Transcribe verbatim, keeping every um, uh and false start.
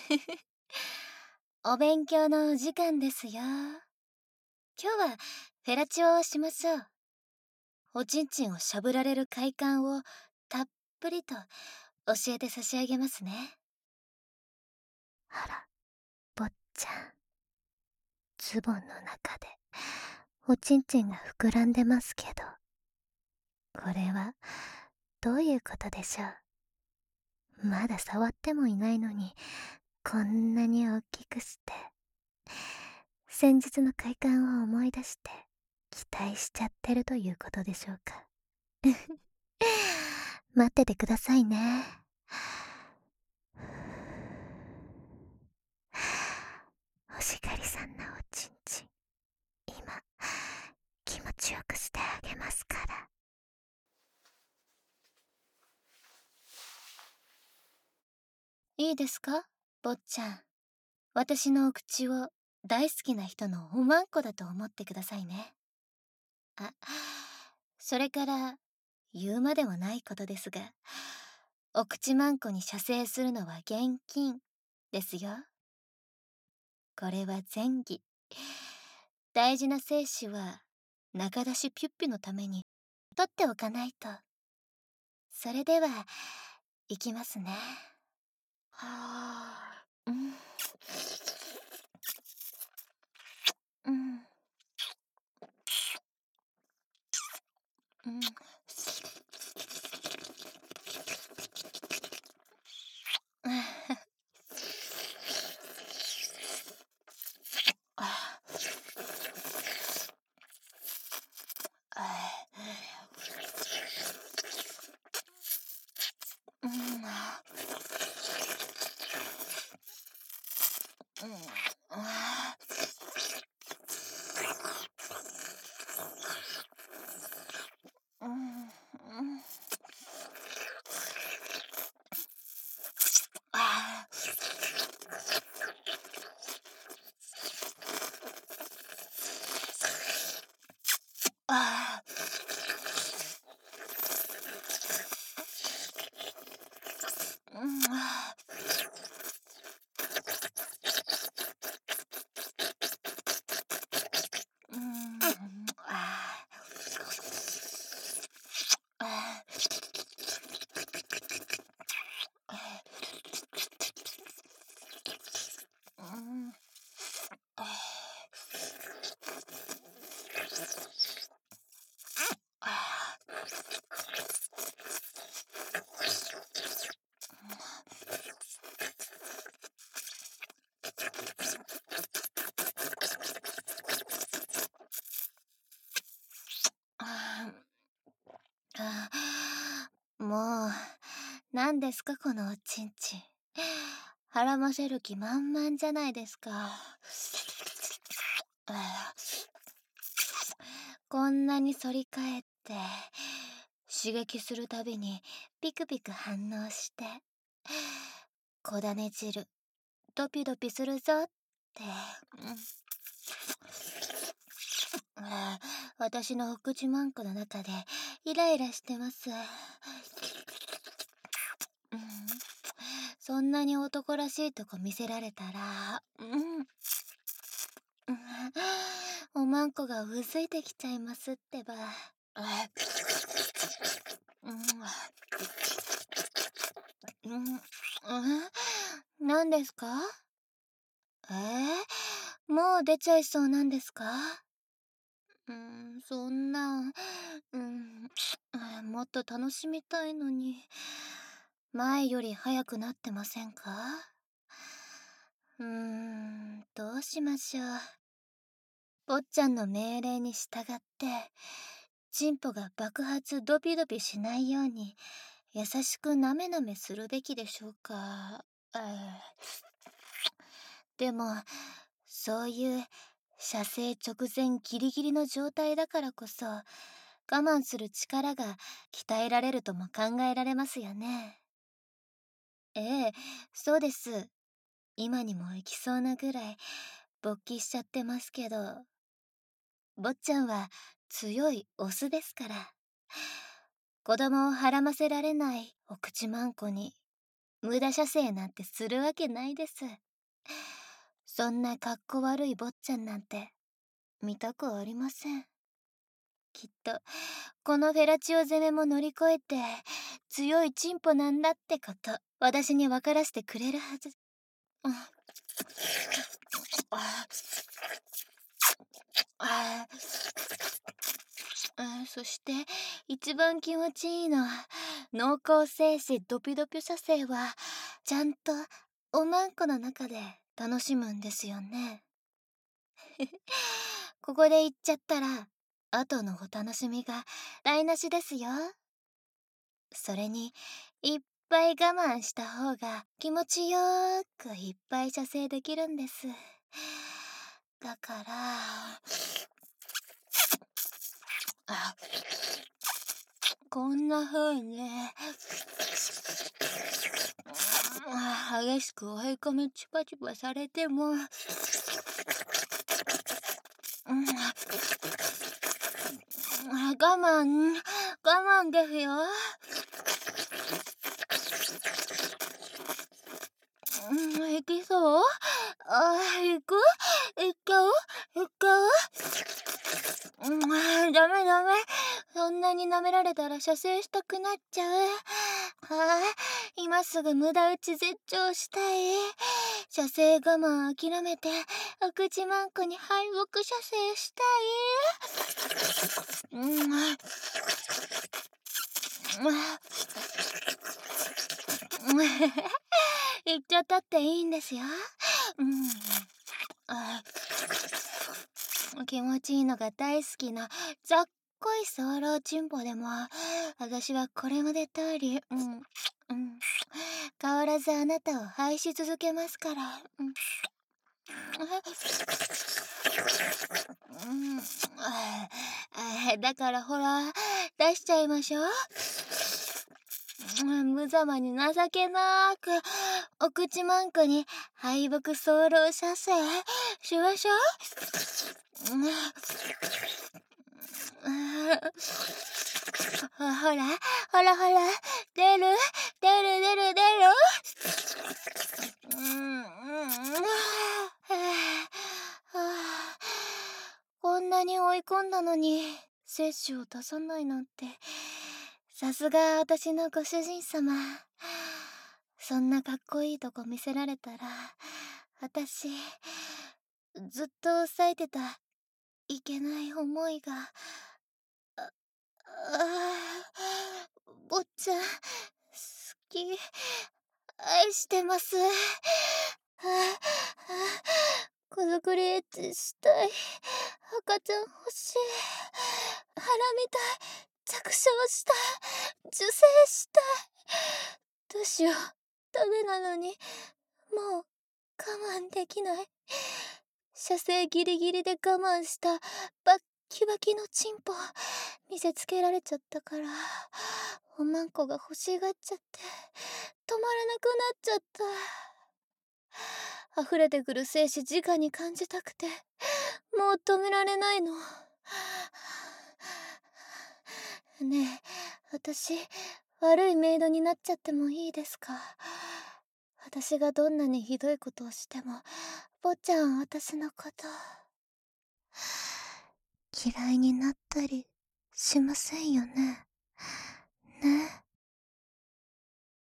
お勉強のお時間ですよ。今日はフェラチオをしましょう。おちんちんをしゃぶられる快感をたっぷりと教えて差し上げますね。 あら、坊ちゃん。ズボンの中でおちんちんが膨らんでますけど、これはどういうことでしょう。まだ触ってもいないのにこんなに大きくして、先日の快感を思い出して期待しちゃってるということでしょうか。待っててくださいね。おしかりさんのおちんちん、今気持ちよくしてあげますから。 いいですか、坊ちゃん。私のお口を大好きな人のおまんこだと思ってくださいね。あ、それから言うまでもないことですが、お口まんこに射精するのは厳禁ですよ。これは前儀。大事な精子は中出しピュッピュのために取っておかないと。それでは行きますね。はあ、うん、うん、うん。ああ、うん、うん、あうん、うん、ああ、うん、あうん、ああ、うん、ああ、ああ、もう、何ですかこのおちんちん。腹ませる気満々じゃないですか。あこんなに反り返って、刺激するたびにピクピク反応して、こだね汁、ドピドピするぞって、うんあ私のお口まんこの中でイライラしてます。うん、そんなに男らしいとこ見せられたら、うん、うんおまんこがうずいてきちゃいますってば。あうん、うん、うん、何ですか？えー、もう出ちゃいそうなんですか？うーん、そんな、うん、あもっと楽しみたいのに、前より早くなってませんか？うーん、どうしましょう。坊ちゃんの命令に従って、チンポが爆発ドピドピしないように、優しくなめなめするべきでしょうか。えーでも、そういう射精直前ギリギリの状態だからこそ、我慢する力が鍛えられるとも考えられますよね。ええ、そうです。今にも行きそうなぐらい勃起しちゃってますけど、坊ちゃんは強いオスですから、子供をはらませられないお口まんこに無駄射精なんてするわけないです。そんなかっこ悪い坊ちゃんなんて見たくありません。きっとこのフェラチオ攻めも乗り越えて強いチンポなんだってこと私に分からせてくれるはず。うん、あああ、そして一番気持ちいいの濃厚精子ドピドピ射精はちゃんとおまんこの中で楽しむんですよね。ここで言っちゃったら後のお楽しみが台無しですよ。それにいっぱい我慢した方が気持ちよーくいっぱい射精できるんです。だからあこんな風に激しく追い込みチュパチュパされても、うん、我慢我慢ですよ。うん、いきそう？あー、いく？いっちゃう？いっちゃう？うん、ダメダメ。そんなに舐められたら射精したくなっちゃう。ああ、今すぐ無駄打ち絶頂したい。射精我慢諦めてお口マンコに敗北射精したい。うん、あ言っちゃったっていいんですよ。うん、あ気持ちいいのが大好きなざっこいソーローチンポでも私はこれまで通り、うんうん、変わらずあなたを愛し続けますから。うん、うん、ああだからほら出しちゃいましょう。うん、無様に情けなくお口マンコに敗北ソーロー射精しましょう。うんほらほらほら出る出る出る出る。うんうんはあこんなに追い込んだのに摂取を出さないなんてさすが私のご主人様。そんなかっこいいとこ見せられたら私ずっと抑えてたいけない思いがああ、坊ちゃん、好き、愛してます。はあ、はあ、子作りエッチしたい。赤ちゃん欲しい。腹見たい。着床したい。受精したい。どうしよう。ダメなのに、もう我慢できない。射精ギリギリで我慢したバッキバキのチンポ見せつけられちゃったから、おまんこが欲しがっちゃって止まらなくなっちゃった。溢れてくる精子直に感じたくてもう止められないの。ねえ、私悪いメイドになっちゃってもいいですか？私がどんなにひどいことをしても坊ちゃん私のこと嫌いになったりしませんよね。ね。